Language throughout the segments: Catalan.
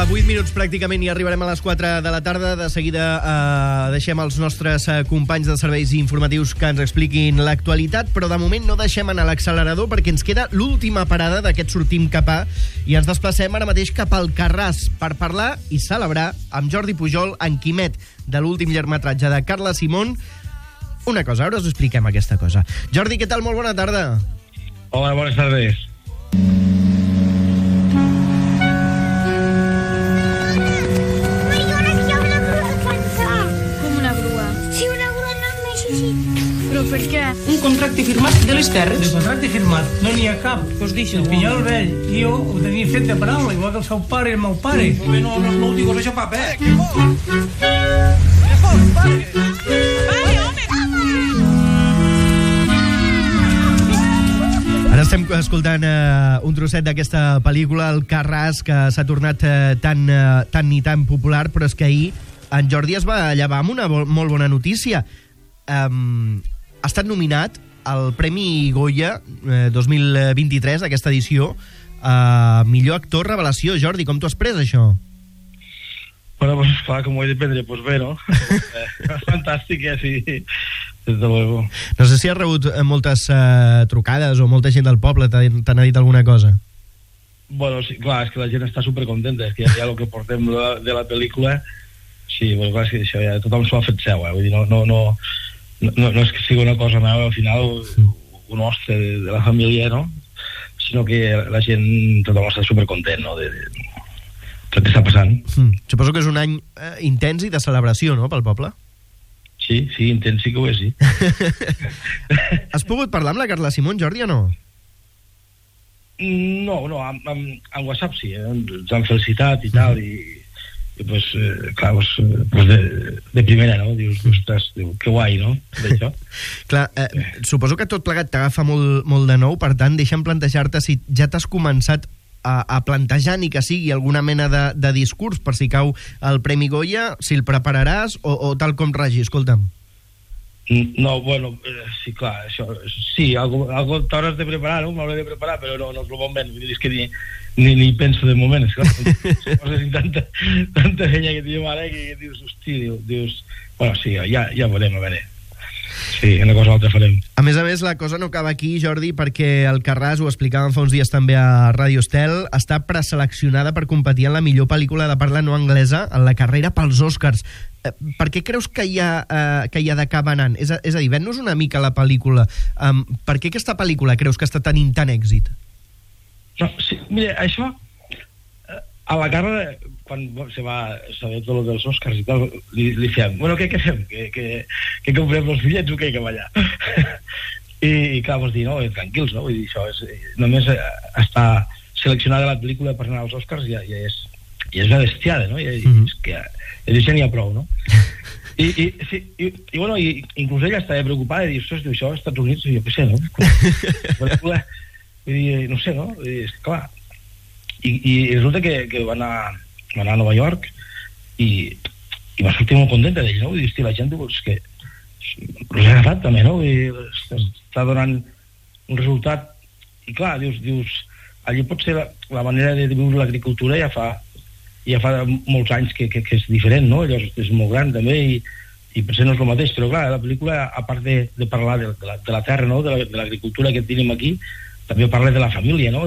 A 8 minuts pràcticament i arribarem a les 4 de la tarda. De seguida deixem els nostres companys de serveis informatius que ens expliquin l'actualitat, però de moment no deixem anar l'accelerador perquè ens queda l'última parada d'aquest Sortim cap a, i ens desplacem ara mateix cap al Carràs per parlar i celebrar amb Jordi Pujol, en Quimet, de l'últim llargmetratge de Carla Simón. Una cosa, ara us expliquem aquesta cosa. Jordi, què tal? Molt bona tarda. Hola, buenas tardes. Per què? Un contracte firmat de les terres. De contracte firmat, no n'hi ha cap. Què us deixa? El Pinyol vell i jo ho tenia fet de paraula, igual que el seu pare i el meu pare. No ho digo res a paper. Ara estem escoltant un trosset d'aquesta pel·lícula, El Carràs, que s'ha tornat tan popular, però és que ahir en Jordi es va llevar amb una molt bona notícia. Ha estat nominat al Premi Goya 2023, aquesta edició, millor actor revelació. Jordi, com t'ho has pres, això? Bueno, pues clar, com ho he de prendre, pues bé, no? Fantàstic, sí, des de luego. No sé si has rebut moltes trucades o molta gent del poble t'han dit alguna cosa. Bueno, sí, clar, és que la gent està supercontenta, és que ja el que portem de la pel·lícula, sí, bueno, clar, és que això ja tothom s'ho ha fet seu, vull dir, no és que sigui una cosa meva, al final, un hostre de la família, no? Sinó que la gent, tothom està supercontent, no?, de tot que està passant. Suposo que és un any intens i de celebració, no?, pel poble? Sí, intens sí que ho és, sí. Has pogut parlar amb la Carla Simón, Jordi, o no? No, amb WhatsApp sí, ens han felicitat i tal, i pues, clar, pues de primera, no? Dius, ostres, que guai, no? D'això. Clar, suposo que tot plegat t'agafa molt de nou, per tant, deixa'm plantejar-te si ja t'has començat a plantejar ni que sigui alguna mena de discurs per si cau el Premi Goya, si el prepararàs o tal com ragi, escolta'm. No, bueno, sí, clar, això, sí, algo t'hauràs de preparar, no? M'hauré de preparar, però no és el moment, vull dir, és que ni penso de moment, és clar, poses tanta feina que diu ara que dius, hosti, dius, bueno, sí, ja veurem, a veure. Sí, una cosa o altra farem. A més, la cosa no acaba aquí, Jordi, perquè el Carràs, ho explicàvem fa uns dies també a Radio Estel, està preseleccionada per competir en la millor pel·lícula de parla no anglesa en la carrera pels Oscars. Per què creus que hi ha d'acabar anant? És a dir, ven-nos una mica la pel·lícula. Per què aquesta pel·lícula creus que està tenint tant èxit? No, sí, mira, això a la Carla, quan se va saber tot el dels Oscars i tal, li fèiem, bueno, què fem? Que comprem els bitllets o què, que va allà? I clar, vols dir, no, tranquils, no? Vull dir, això és, només està seleccionada la pel·lícula per anar als Oscars ja és una bestiada, no? És que d'això n'hi ha prou, no? I bueno, inclús ella estava preocupada i diu, ostres, això als Estats Units, jo què sé, no? Vull dir, no sé, no? És clar. I resulta que va anar a Nova York i va sortir molt contenta d'ell, no? Vull dir, hosti, la gent diu, és que l'ha agafat també, no? Vull dir, està donant un resultat i clar, dius allí pot ser la manera de viure l'agricultura ja fa molts anys que és diferent, no? Llavors és molt gran també i potser no és el mateix, però clar, la pel·lícula, a part de parlar de la terra, no? De l'agricultura que tenim aquí, també parla de la família, no?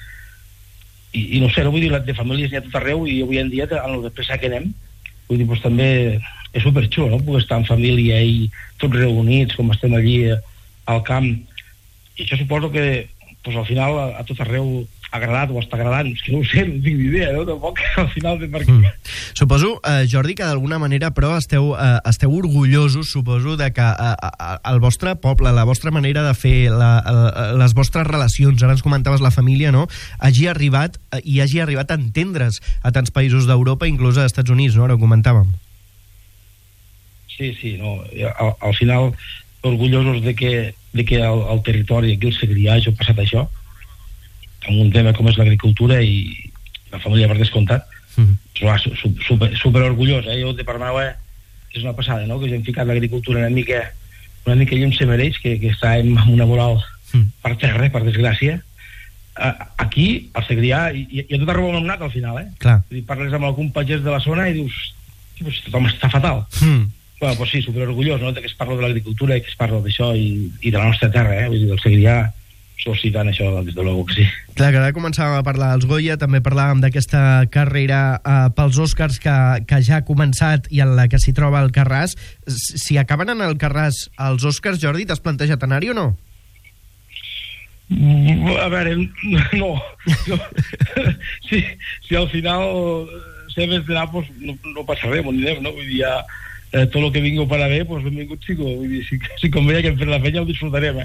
I no sé, no vull dir, de famílies n'hi ha tot arreu i avui en dia, en el despressa que anem, vull dir, doncs també és superxulo, no? Poder estar en família i tots reunits, com estem allí al camp, i això suposo que doncs, al final a tot arreu ha agradat o està agradant, és que no ho sé, no tinc ni idea, no? Tampoc al final de per què. Suposo, Jordi, que d'alguna manera però esteu orgullosos, suposo, de que el vostre poble, la vostra manera de fer, les vostres relacions, ara ens comentaves la família, no?, hagi arribat a entendre's a tants països d'Europa, inclús als Estats Units, no?, ara ho comentàvem. Sí, no, al final orgullosos de que el territori, aquí el Segrià, ha passat això, amb un tema com és l'agricultura i la família per descomptat, super orgullós, jo de part meva és una passada, no?, que us hem ficat l'agricultura una mica allà on se mereix, que està en una moral per terra, per desgràcia, aquí, al Segrià, i a tot arreu on hem anat al final, Clar. Parles amb algun pagès de la zona i dius, pues, tothom està fatal. Bueno, pues sí, superorgullós, no?, que es parla de l'agricultura i que es parla d'això i de la nostra terra, vull dir, del Segrià, sol·licitant això, des de l'Ogo, que sí. Clar, que ara començàvem a parlar dels Goya, també parlàvem d'aquesta carrera pels Oscars que ja ha començat i en la que s'hi troba el Carràs. Si acaben en el Carràs els Oscars, Jordi, t'has plantejat anar-hi o no? A veure, no. Si al final se més d'anar, pues, no passa res, m'ho direm, no? Vull dir, ja, tot el que vingo per a bé, pues, benvingut sigo. Vull dir, si convé que hem fet la feina ho disfrutarem,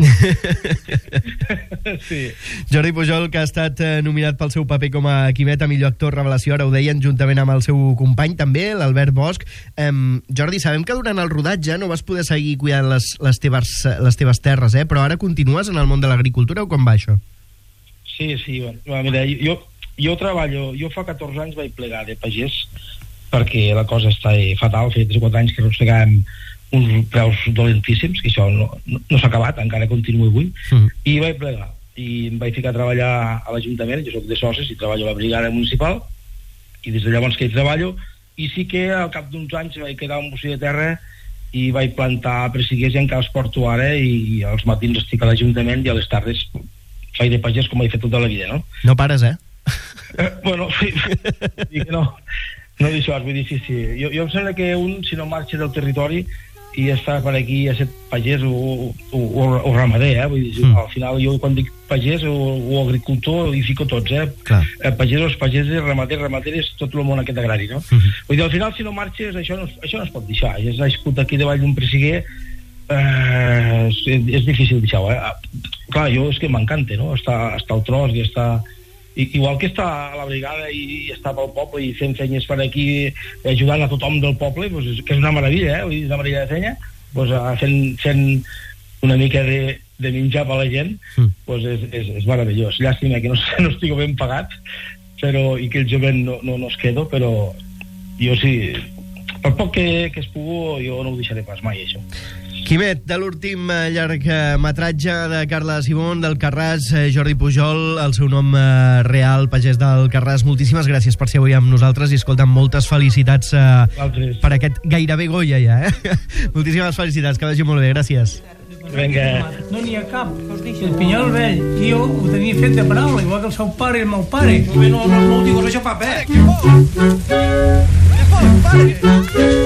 Sí. Jordi Pujol, que ha estat nominat pel seu paper com a Quimet a millor actor revelació, ara ho deien, juntament amb el seu company també, l'Albert Bosch. Jordi, sabem que durant el rodatge no vas poder seguir cuidant les teves terres, però ara continues en el món de l'agricultura o com va això? Sí, bueno, mira, jo treballo, jo fa 14 anys vaig plegar de pagès perquè la cosa està fatal, feia 3 o 4 anys que arrossegàvem uns preus dolentíssims, que això no s'ha acabat, encara continuo avui, i vaig plegar, i em vaig ficar a treballar a l'Ajuntament, jo soc de Soses i treballo a la brigada municipal, i des de llavors que hi treballo, i sí que al cap d'uns anys vaig quedar un bocí de terra i vaig plantar persiguers i encara els porto ara, i als matins estic a l'Ajuntament i a les tardes faig de pagès com he fet tota la vida, no? No pares, Bueno, sí, que no d'això, vull dir, sí. Jo em sembla que si no marxa del territori i està per aquí a ser pagès o ramader, vull dir, al final jo quan dic pagès o agricultor hi fico tots, pagesos, pageses, ramaderes, tot el món aquest agrari, no? Vull dir, al final si no marxes això no es pot deixar, ja has nascut aquí davall d'un persiguer, és difícil deixar-ho, Clar, jo és que m'encanta, no? Està al tros i està... Igual que està a la brigada i està pel poble i fent feines per aquí ajudant a tothom del poble, pues, que és una meravella, vull dir, una meravella de feina, pues, fent una mica de menjar per la gent, pues és meravellós. Llàstima que no estigui ben pagat, i que el jovent no es quedo, però jo sí, per poc que es pugui, jo no ho deixaré pas mai, això. Quimet, de l'últim llargmetratge de Carla Simón, del Carràs, Jordi Pujol, el seu nom real, pagès del Carràs. Moltíssimes gràcies per ser avui amb nosaltres i, escolta, moltes felicitats per aquest gairebé Goya ja, Moltíssimes felicitats, que vagi molt bé, gràcies. Vinga. No n'hi ha cap. El Pinyol vell. I jo ho tenia fet de paraula, igual que el seu pare i el meu pare. No ho digues això, papa, Que por, pare!